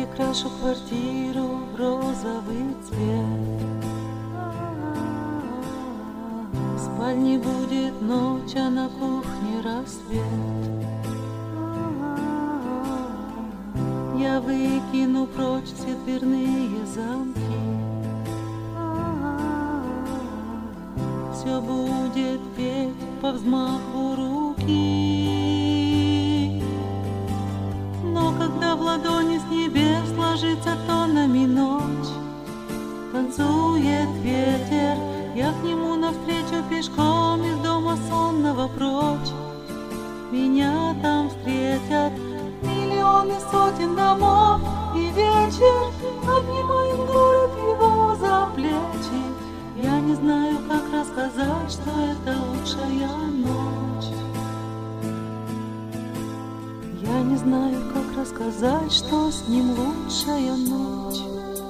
перекрашу квартиру в розовый цвет. В спальне будет ночь, а на кухне рассвет. Я выкину прочь все дверные замки. Все будет петь по взмаху руки. Но когда в ладони с небес ложится тоннами ночь, танцует ветер, я к нему навстречу пешком из дома сонного прочь. Меня там встретят миллионы сотен домов, и вечер обнимает город его за плечи. Я не знаю, как рассказать, что это лучшая ночь. Я не знаю, как рассказать, что с ним лучшая ночь.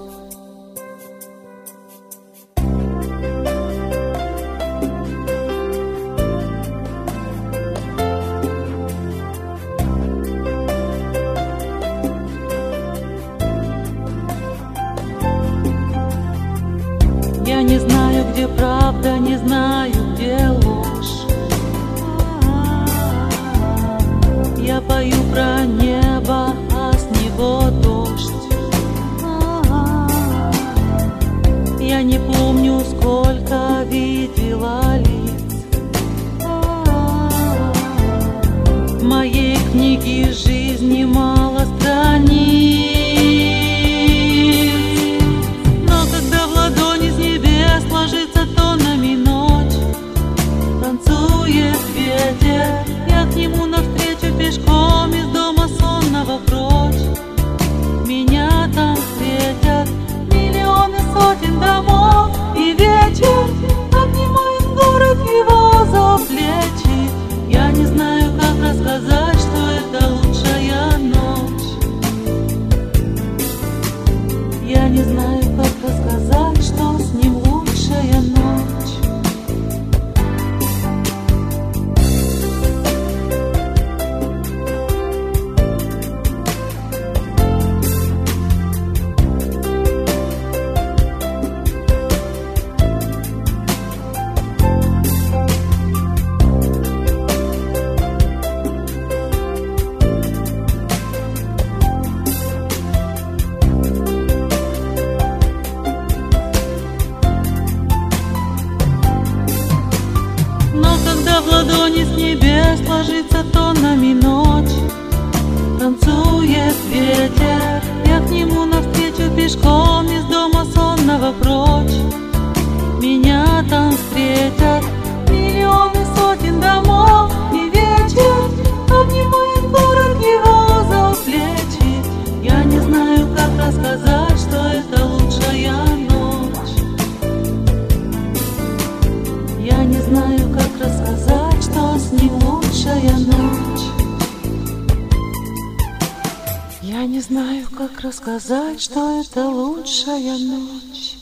Я не знаю, где правда, не знаю, где ложь. Я пою про небо, а с него дождь. Я не помню, сколько видела лиц. В моей книге жизни мало страниц. Ложится тоннами ночь, танцует ветер, я к нему навстречу пешком из дома сонного прочь. Меня там встретят миллионы сотен домов, и вечер обнимает город его за плечи. Я не знаю, как рассказать, что это лучшая ночь. Я не знаю, как рассказать, что с ним лучшая ночь. В ладони с небес ложится тоннами ночь, танцует ветер, я к нему навстречу пешком из дома сонного прочь. Меня там встретят миллионы сотен домов, и вечер обнимает город его за плечи. Я не знаю, как рассказать, что это лучшая ночь. Я не знаю, как рассказать, что с ним лучшая ночь. Я не знаю, как рассказать, что это лучшая ночь.